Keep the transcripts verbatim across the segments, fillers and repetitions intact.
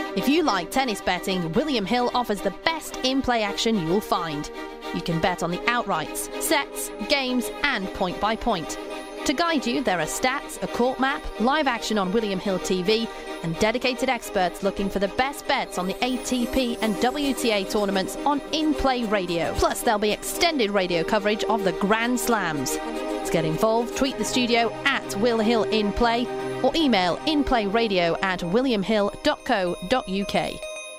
If you like tennis betting, William Hill offers the best in-play action you'll find. You can bet on the outrights, sets, games and point by point. To guide you, there are stats, a court map, live action on William Hill T V and dedicated experts looking for the best bets on the A T P and W T A tournaments on in-play radio. Plus, there'll be extended radio coverage of the Grand Slams. To get involved, tweet the studio at Will Hill In Play or email inplayradio at william hill dot co dot uk.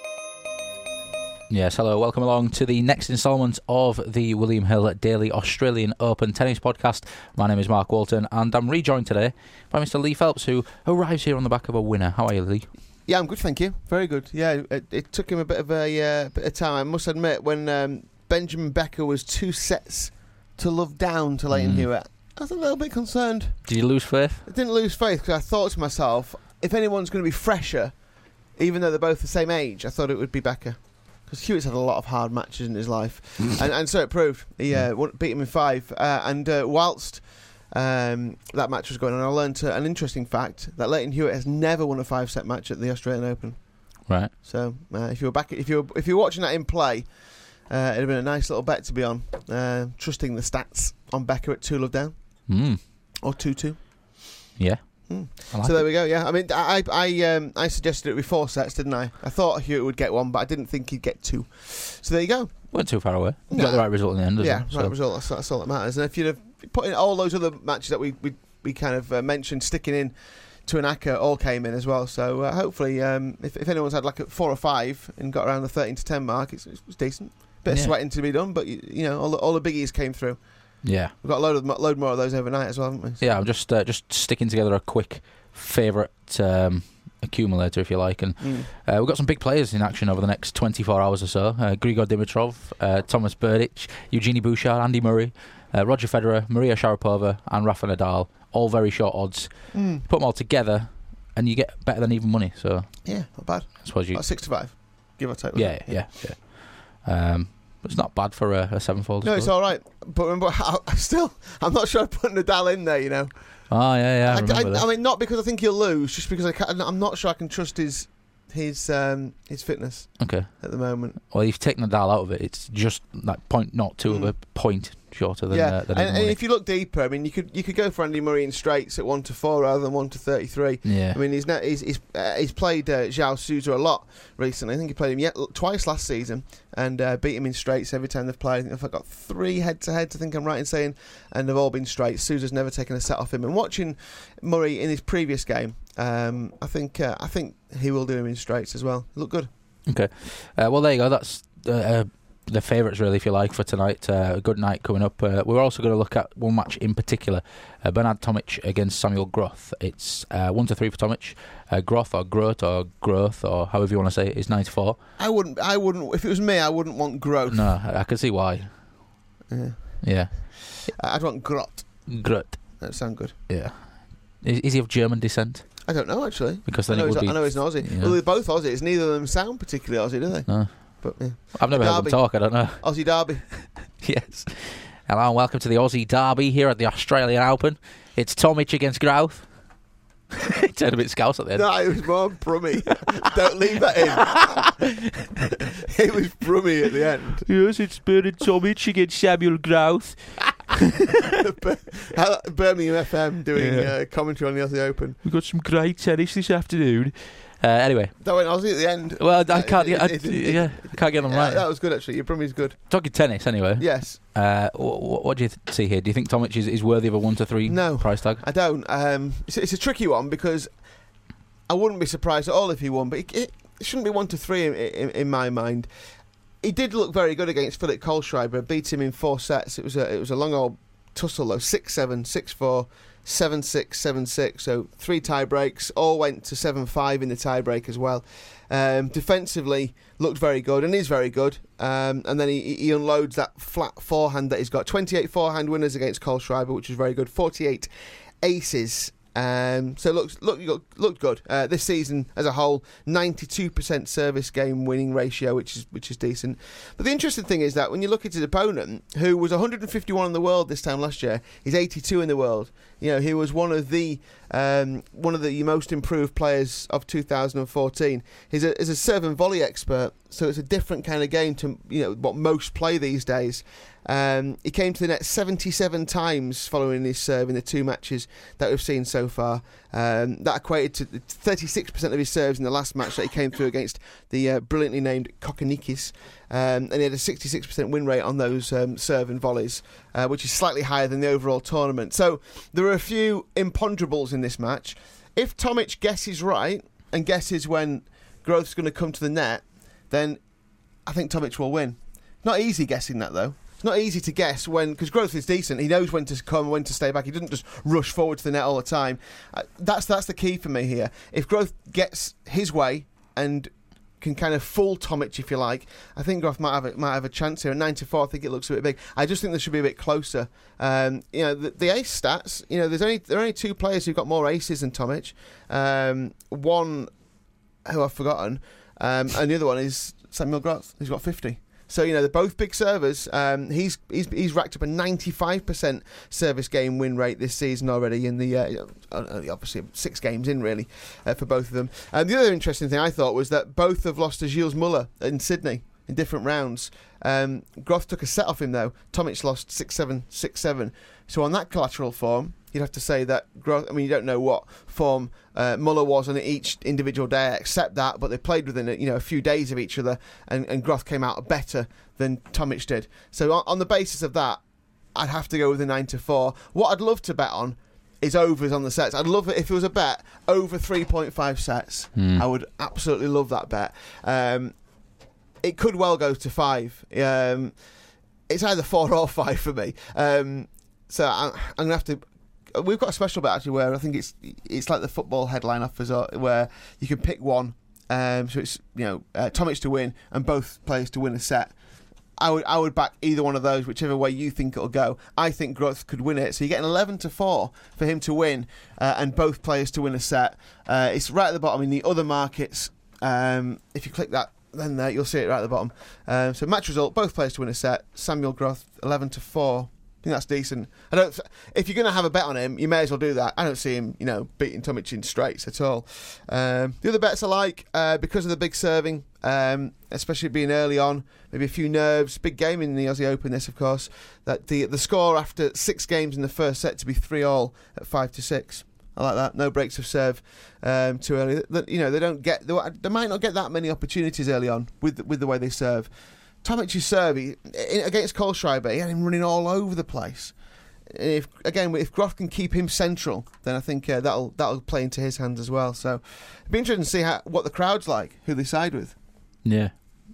Yes, hello, welcome along to the next instalment of the William Hill Daily Australian Open Tennis Podcast. My name is Mark Walton and I'm rejoined today by Mister Lee Phelps, who arrives here on the back of a winner. How are you, Lee? Yeah, I'm good, thank you. Very good. Yeah, it, it took him a bit of a uh, bit of time. I must admit, when um, Benjamin Becker was two sets to love down to Leighton mm. Hewitt, I was a little bit concerned. Did you lose faith? I didn't lose faith because I thought to myself, if anyone's going to be fresher, even though they're both the same age, I thought it would be Becker. Because Hewitt's had a lot of hard matches in his life. and, and so it proved. He uh, won, beat him in five. Uh, and uh, whilst um, that match was going on, I learned uh, an interesting fact, that Leighton Hewitt has never won a five-set match at the Australian Open. Right. So uh, if you were back, if you were, if you were watching that in play, uh, it'd have been a nice little bet to be on. Uh, trusting the stats on Becker at two love down. Mm. Or two two. Yeah. Mm. Like so there it. we go. Yeah, I mean, I I um, I suggested it with four sets, didn't I? I thought Hewitt would get one, but I didn't think he'd get two. So there you go. Weren't too far away. You nah. got the right result in the end. Yeah, it? right So. result. That's, that's all that matters. And if you'd have put in all those other matches that we we, we kind of uh, mentioned, sticking in to an Acker, all came in as well. So uh, hopefully, um, if if anyone's had like a four or five and got around the thirteen to ten mark, it's, it's decent. Bit Yeah. of sweating to be done, but you, you know, all the, all the biggies came through. Yeah. We've got a load of load more of those overnight as well, haven't we? Yeah, I'm just uh, just sticking together a quick favourite um, accumulator, if you like, and Mm. uh, we've got some big players in action over the next twenty-four hours or so. Uh, Grigor Dimitrov, uh, Thomas Berdych, Evgeny Bouchard, Andy Murray, uh, Roger Federer, Maria Sharapova and Rafa Nadal, all very short odds. Mm. Put them all together and you get better than even money. So Yeah, not bad. I suppose you... About six to five, give or take. Yeah, yeah, yeah. yeah. Um, it's not bad for a, a sevenfold. No, it's all right. But remember, I, still, I'm not sure I put Nadal in there, you know. Oh, yeah, yeah, I, I, remember I, that. I mean, not because I think he'll lose, just because I can't, I'm not sure I can trust his his um, his fitness Okay. at the moment. Well, you've taken Nadal out of it. It's just like point not two Mm. of a point shorter than, yeah, uh, than and, even and money. if you look deeper, I mean, you could you could go for Andy Murray in straights at one to four rather than one to thirty-three. Yeah. I mean, he's not, he's he's, uh, he's played uh, João Sousa a lot recently. I think he played him yet twice last season and uh, beat him in straights every time they've played. I think I've got three head-to-heads, I think I'm right in saying, and they've all been straights. Sousa's never taken a set off him. And watching Murray in his previous game, um, I think uh, I think he will do him in straights as well. Look good. Okay. Uh, well, there you go. That's uh, uh, the favourites, really, if you like, for tonight. Uh, a good night coming up. Uh, we're also going to look at one match in particular. Uh, Bernard Tomic against Samuel Groth. It's uh, one to three for Tomic. Uh, Groth or Groth or Groth or however you want to say it is nine to four. I wouldn't. I wouldn't. If it was me, I wouldn't want growth. No, I, I can see why. Yeah. Yeah. I'd want grot. Groth. That sound good. Yeah. Is, is he of German descent? I don't know actually. Because I then know, it he's, would be. I know he's an Aussie. Yeah. Well, they're both Aussies. Neither of them sound particularly Aussie, do they? No. But yeah. I've never heard Derby. them talk. I don't know. Aussie Derby. Yes. Hello and welcome to the Aussie Derby here at the Australian Open. It's Tomic against Groth. It turned a bit scouse at the end. No, it was more Brummy. Don't leave that in. It was Brummy at the end. Yes, it's Bernard Tomic against Samuel Groth. Birmingham F M doing Yeah. uh, commentary on the Aussie Open. We've got some great tennis this afternoon. Uh, anyway, That went Aussie at the end. well, I Uh, can't. it- I, it- it- yeah, I can't get them Yeah, right. that was good actually. Your Brummy's good. Talking tennis, anyway. Yes. Uh, what, what do you th- see here? Do you think Tomic is, is worthy of a one to three No. price tag? I don't. Um, it's, it's a tricky one because I wouldn't be surprised at all if he won, but it, it shouldn't be one to three in, in, in my mind. He did look very good against Philip Kohlschreiber. Beat him in four sets. It was a it was a long old tussle though. Six seven, six four, seven six, seven six. So three tie breaks. All went to seven five in the tie break as well. Um, defensively looked very good and is very good. Um, and then he, he unloads that flat forehand that he's got. twenty-eight forehand winners against Kohlschreiber, which is very good. forty-eight aces Um, so looked looked looked good uh, this season as a whole. ninety-two percent service game winning ratio, which is which is decent. But the interesting thing is that when you look at his opponent, who was one hundred fifty-one in the world this time last year, he's eighty-two in the world. You know, he was one of the um, one of the most improved players of two thousand fourteen. He's a, he's a serve and volley expert, so it's a different kind of game to you know what most play these days. Um, he came to the net seventy-seven times following his serve in the two matches that we've seen so far. Um, that equated to thirty-six percent of his serves in the last match that he came through against the uh, brilliantly named Kokonikis. Um, and he had a sixty-six percent win rate on those um, serve and volleys, uh, which is slightly higher than the overall tournament. So there are a few imponderables in this match. If Tomic guesses right and guesses when Groth's going to come to the net, then I think Tomic will win. Not easy guessing that, though. It's not easy to guess when, because Groth is decent. He knows when to come, when to stay back. He doesn't just rush forward to the net all the time. Uh, that's that's the key for me here. If Groth gets his way and can kind of fool Tomic, if you like, I think Groth might have a, might have a chance here. At nine to four, I think it looks a bit big. I just think this should be a bit closer. Um, you know, the, the ace stats. You know, there's only there are only two players who've got more aces than Tomic. Um, one who I've forgotten, um, and the other one is Samuel Groth. He's got fifty. So, you know, they're both big servers. Um, he's he's he's racked up a ninety-five percent service game win rate this season already in the, uh, obviously, six games in, really, uh, for both of them. And the other interesting thing I thought was that both have lost to Gilles Muller in Sydney in different rounds. Um, Groth took a set off him, though. Tomic lost six seven, six seven. So on that collateral form, you'd have to say that Groth, I mean, you don't know what form uh, Muller was on each individual day, except that, but they played within you know a few days of each other, and, and Groth came out better than Tomic did. So on, on the basis of that, I'd have to go with a nine to four. What I'd love to bet on is overs on the sets. I'd love it if it was a bet over three point five sets. Mm. I would absolutely love that bet. Um, it could well go to five. Um, it's either four or five for me. Um, so I, I'm gonna have to. We've got a special bet actually where I think it's it's like the football headline offers, where you can pick one. Um, so it's you know uh, Tomic to win and both players to win a set. I would I would back either one of those, whichever way you think it'll go. I think Groth could win it, so you get an eleven to four for him to win uh, and both players to win a set. Uh, it's right at the bottom in the other markets. Um, if you click that, then there you'll see it right at the bottom. Um, so match result: both players to win a set. Samuel Groth eleven to four. I think that's decent. I don't. If you're going to have a bet on him, you may as well do that. I don't see him, you know, beating Tomic in straights at all. Um, the other bets I like uh, because of the big serving, um, especially being early on, maybe a few nerves. Big game in the Aussie Open. This, of course, that the the score after six games in the first set to be three all at five to six. I like that. No breaks of serve um, too early. You know, they don't get. They might not get that many opportunities early on with with the way they serve. Tomic's serve he, against Kohlschreiber, he had him running all over the place. If again, if Groth can keep him central, then I think uh, that'll that'll play into his hands as well. So it'd be interesting to see how, what the crowd's like, who they side with. Yeah.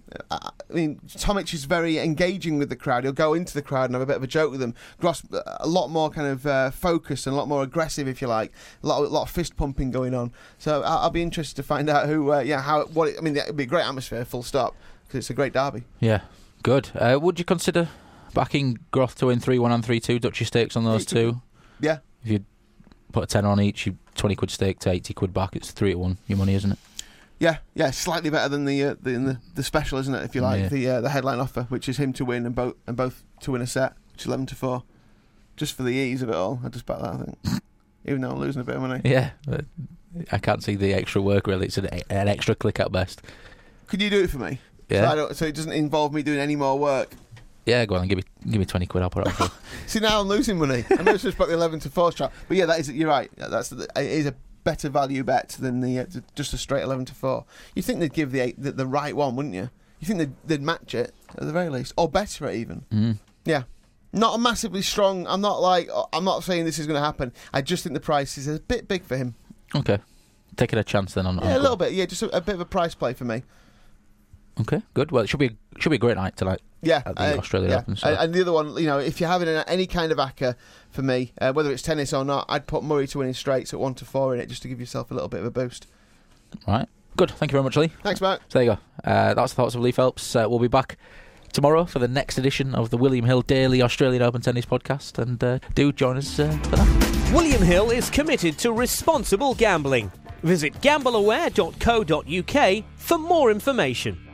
I mean, Tomic is very engaging with the crowd. He'll go into the crowd and have a bit of a joke with them. Groth, a lot more kind of uh, focused and a lot more aggressive, if you like. A lot, a lot of fist pumping going on. So I'll, I'll be interested to find out who, uh, yeah, how, what. It, I mean, it'd be a great atmosphere, full stop, because it's a great derby. Yeah, good. Uh, would you consider backing Groth to win three one and three two? Dutchy stakes on those two? Yeah. If you put a tenner on each, you twenty quid stake to eighty quid back. It's three to one. Your money, isn't it? Yeah, yeah, slightly better than the uh, the, the the special, isn't it? If you like, yeah. the uh, the headline offer, which is him to win and both and both to win a set, which is eleven to four. Just for the ease of it all, I just back that. I think, even though I'm losing a bit of money. Yeah, but I can't see the extra work really. It's an, an extra click at best. Could you do it for me? Yeah. So, I don't, so it doesn't involve me doing any more work. Yeah, go on and give me give me twenty quid. I'll put it on. See, now I'm losing money. I know it's just about the eleven to four strap, but yeah, that is you're right. That's it is a better value bet than the uh, just a straight eleven to four. You'd think they'd give the, eight, the the right one, wouldn't you? You think they'd, they'd match it at the very least, or better it even. Mm. Yeah, not a massively strong. I'm not like I'm not saying this is going to happen. I just think the price is a bit big for him. Okay, taking a chance then on. Yeah, on a little bit. Yeah, just a, a bit of a price play for me. Okay, good. Well, it should be should be a great night tonight. Yeah, at the uh, Australia yeah. Open. So. And, and the other one, you know, if you're having an, any kind of acca for me, uh, whether it's tennis or not, I'd put Murray to win in straights at one to four in it, just to give yourself a little bit of a boost. Right, good. Thank you very much, Lee. Thanks, Mark. So there you go. Uh, that's the thoughts of Lee Phelps. Uh, we'll be back tomorrow for the next edition of the William Hill Daily Australian Open Tennis Podcast, and uh, do join us uh, for that. William Hill is committed to responsible gambling. Visit gambleaware dot co dot uk for more information.